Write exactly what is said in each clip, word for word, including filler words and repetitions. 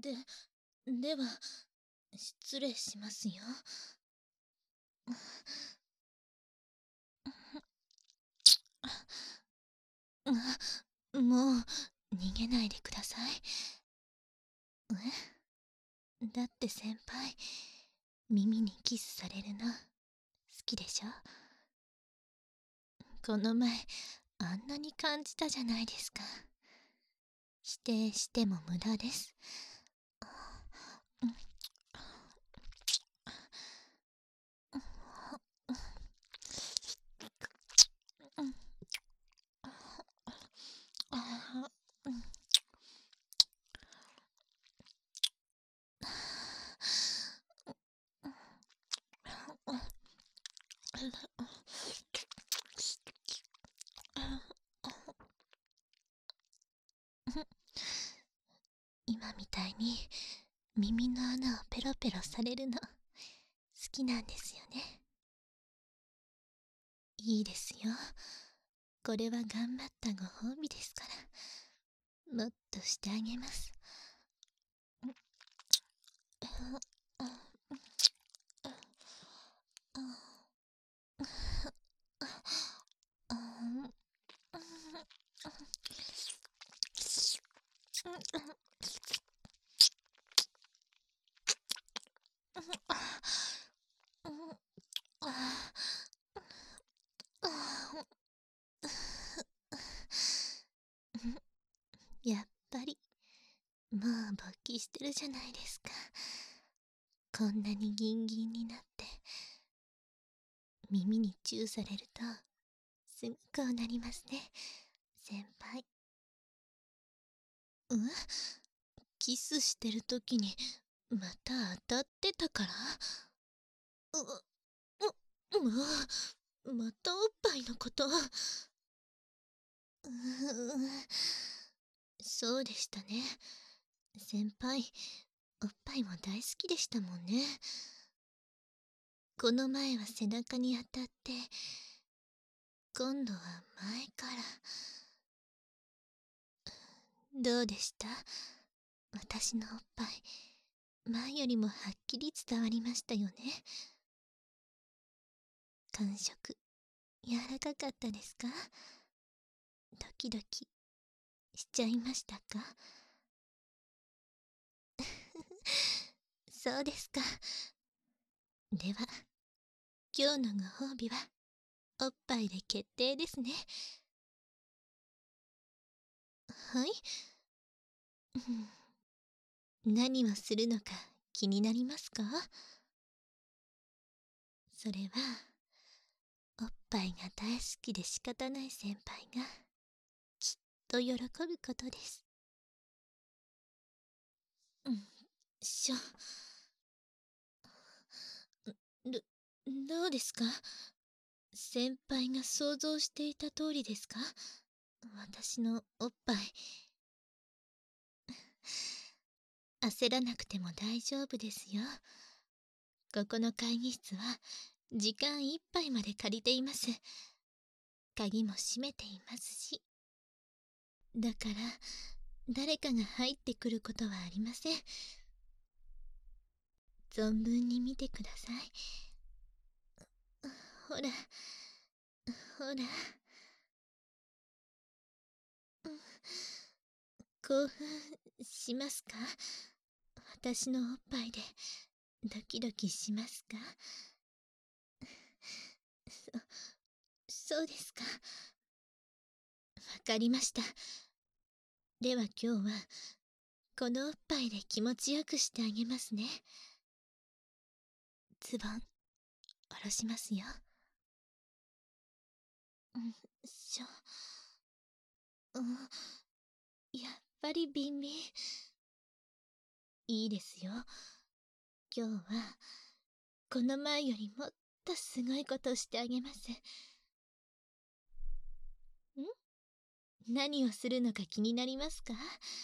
で、では、失礼しますよ。あ、もう、逃げないでください。え？だって先輩、耳にキスされるの、好きでしょ？この前、あんなに感じたじゃないですか。否定しても無駄です。今みたいに耳の穴をペロペロされるの好きなんですよね。いいですよ。これは頑張ったご褒美ですから。もっとしてあげます。やっぱりもう勃起してるじゃないですか。こんなにギンギンになって耳にチューされるとすぐこうなりますね、先輩。うん？キスしてる時にまた当たってたから？う、う、もう、またおっぱいのこと。うーそうでしたね。先輩、おっぱいも大好きでしたもんね。この前は背中に当たって、今度は前から。どうでした？私のおっぱい、前よりもはっきり伝わりましたよね。感触、柔らかかったですか？ドキドキしちゃいましたか？そうですか。では、今日のご褒美は、おっぱいで決定ですね。はい？うん、何をするのか気になりますか？それは、おっぱいが大好きで仕方ない先輩が、きっと喜ぶことです。うん、しょ。ど、どうですか？先輩が想像していた通りですか？私のおっぱい。焦らなくても大丈夫ですよ。ここの会議室は時間いっぱいまで借りています。鍵も閉めていますし。だから誰かが入ってくることはありません。存分に見てください。ほら、ほら。興奮しますか？私のおっぱいでドキドキしますか？そ、そうですか。わかりました。では今日はこのおっぱいで気持ちよくしてあげますね。ズボン下ろしますよ。うんしょ。うん、やっぱりビンビン。いいですよ。今日はこの前よりもっとすごいことをしてあげます。ん？何をするのか気になりますか？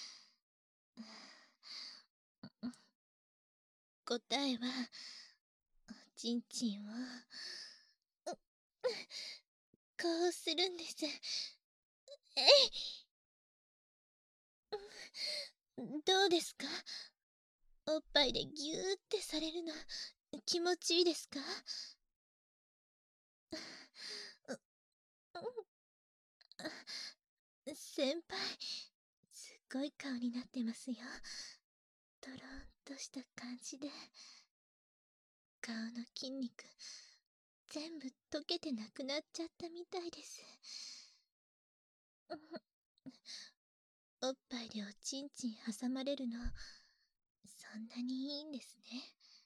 答えは、おちんちんを、うこうするんです。えい！どうですか？ おっぱいでギューってされるの気持ちいいですか？先輩、すっごい顔になってますよ。とろんとした感じで、顔の筋肉全部溶けてなくなっちゃったみたいです。おっぱいでおちんちん挟まれるの、そんなにいいんですね。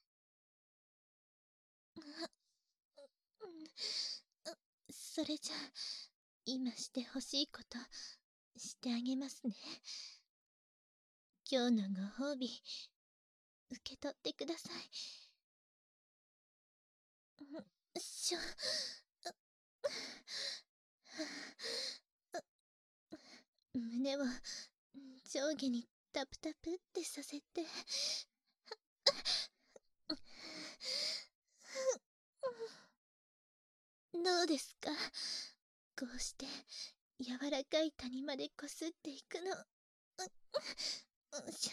それじゃあ、今してほしいことしてあげますね。今日のご褒美、受け取ってください。しょ、胸を上下にタプタプってさせて、どうですか？こうして柔らかい谷までこすっていくの。うしょ。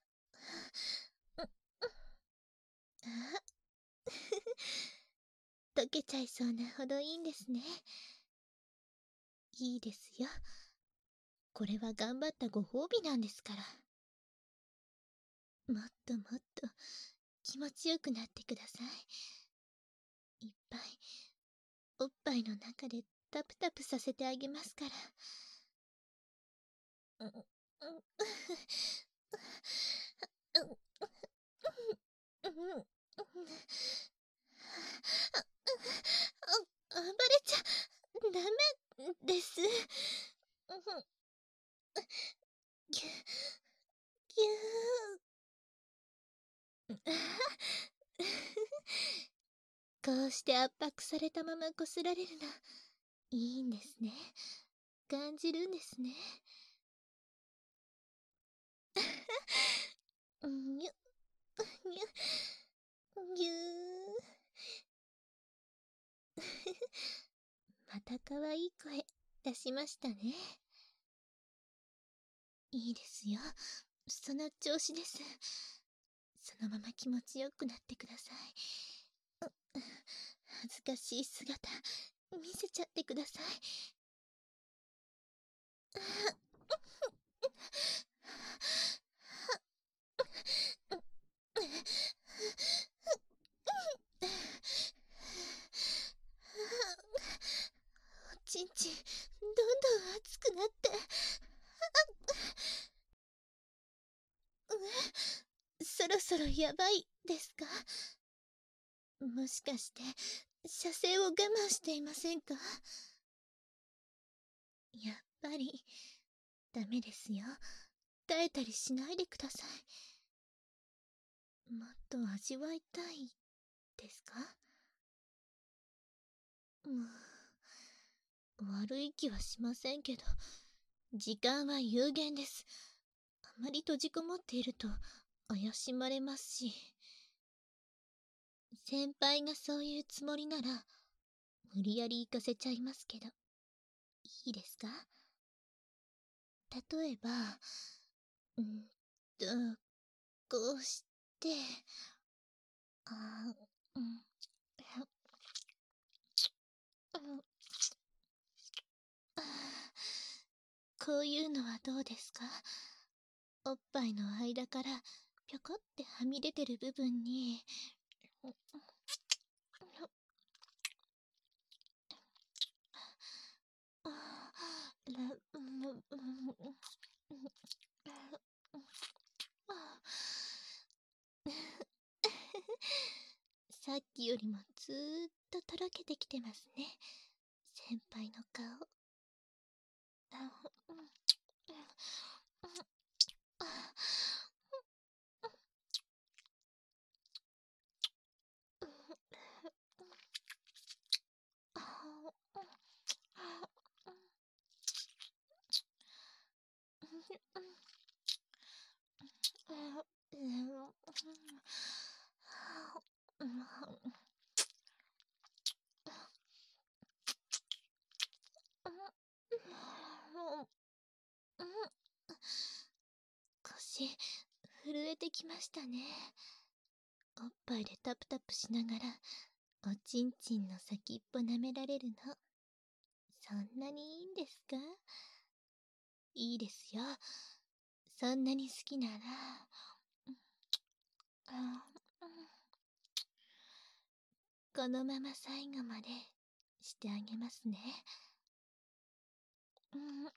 あ溶けちゃいそうなほどいいんですね。いいですよ。これは頑張ったご褒美なんですから。もっともっと気持ちよくなってください。いっぱいおっぱいの中でタプタプさせてあげますから。うんうんうんあ、暴れちゃダメです。ぎゅぎゅーこうして圧迫されたままこすられるのいいんですね。感じるんですね。にゅにゅぎゅーまた可愛い声出しましたね。いいですよ。その調子です。そのまま気持ちよくなってください。う恥ずかしい姿見せちゃってください。おちんちんどんどん熱くなって。そろそろやばいですか？もしかして射精を我慢していませんか？やっぱりダメですよ。耐えたりしないでください。もっと味わいたいですか？もう悪い気はしませんけど、時間は有限です。あまり閉じこもっていると怪しまれますし。先輩がそういうつもりなら無理やり行かせちゃいますけど、いいですか？例えば、うんと、こうして、あうん、うんあこういうのはどうですか？おっぱいの間からぴょこってはみ出てる部分に、あらうんうんさっきよりもずーっととろけてきてますね、先輩の顔。あうん腰震えてきましたね。おっぱいでタプタプしながら、おちんちんの先っぽ舐められるの。そんなにいいんですか？いいですよ。そんなに好きなら、あこのまま最後までしてあげますね。うん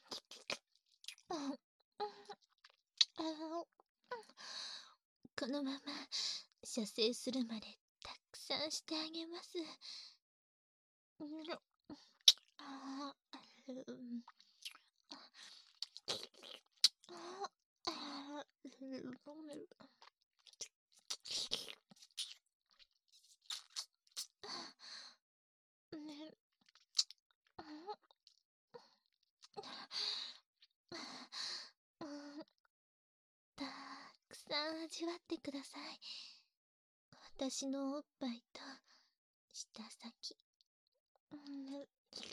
このまま射精するまでたくさんしてあげます。あうんあねたくさん味わってください。私のおっぱいと舌先。うん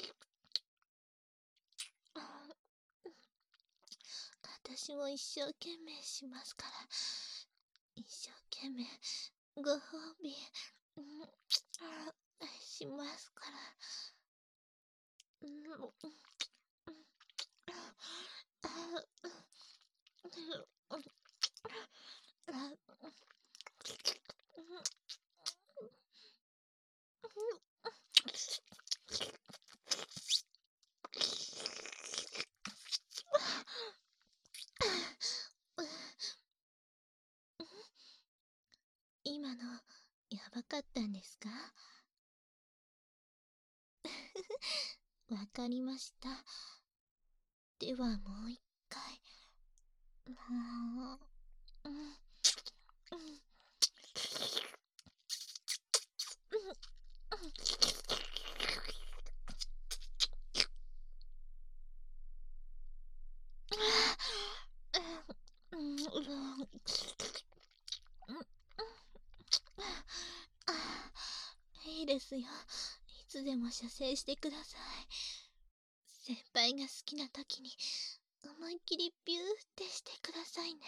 私も一生懸命しますから。一生懸命ご褒美、うん、しますから。うん今のやばかったんですか？わかりました。ではもう一回。もう、うん、うん、うん、うん、うん、いいですよ。いつでも射精してください。先輩が好きな時に思いっきりビューってしてくださいね。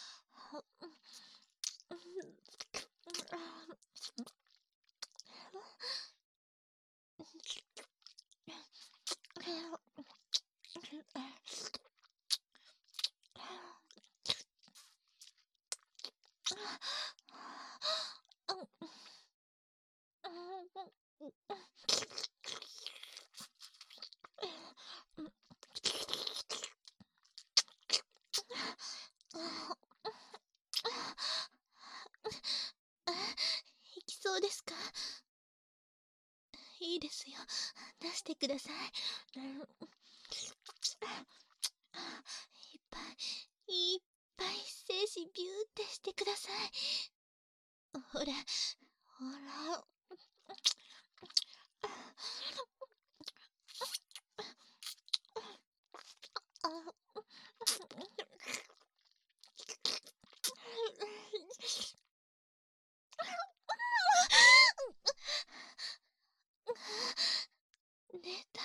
いきそうですか？いいですよ。出してください。いっぱい、いっぱい精子ビューってしてください。ほら、ほら。出た。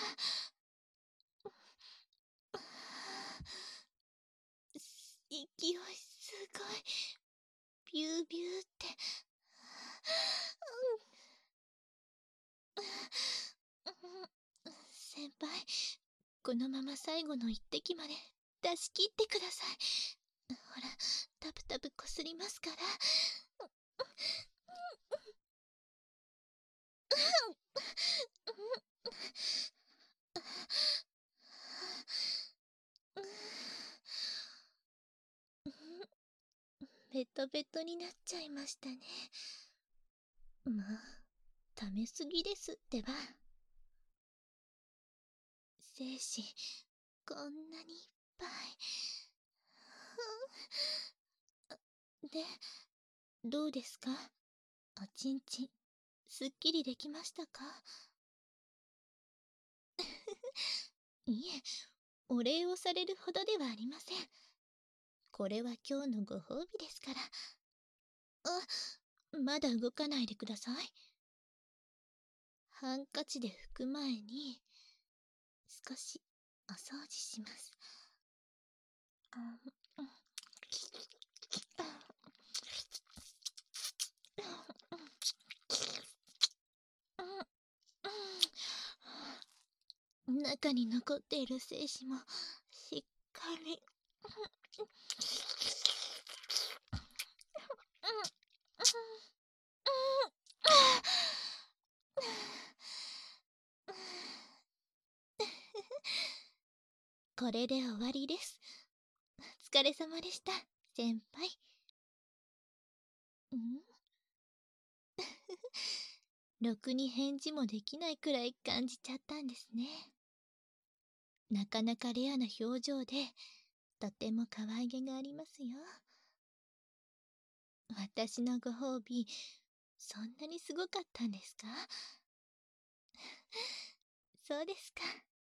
勢いすごい。ビュービューって。先輩、このまま最後の一滴まで出し切ってください。ほら、タプタプこすりますから。ベトベトになっちゃいましたね。まあ、ためすぎですってば。精子、こんなにいっぱい。で、どうですか？おちんちん、すっきりできましたか？いえ、お礼をされるほどではありません。これは今日のご褒美ですから。あ、まだ動かないでください。ハンカチで拭く前に、少しお掃除します。あ中に残っている精子もしっかりこれで終わりです。お疲れ様でした、先輩。んろくに返事もできないくらい感じちゃったんですね。なかなかレアな表情で、とても可愛げがありますよ。私のご褒美、そんなにすごかったんですか？そうですか。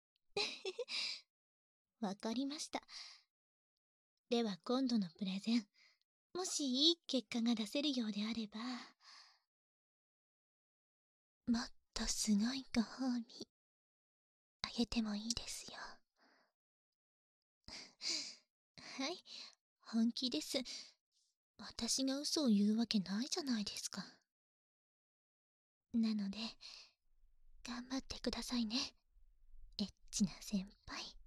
わかりました。では今度のプレゼン、もしいい結果が出せるようであれば、もっとすごいご褒美、あげてもいいですよ。はい、本気です。私が嘘を言うわけないじゃないですか。なので、頑張ってくださいね。エッチな先輩。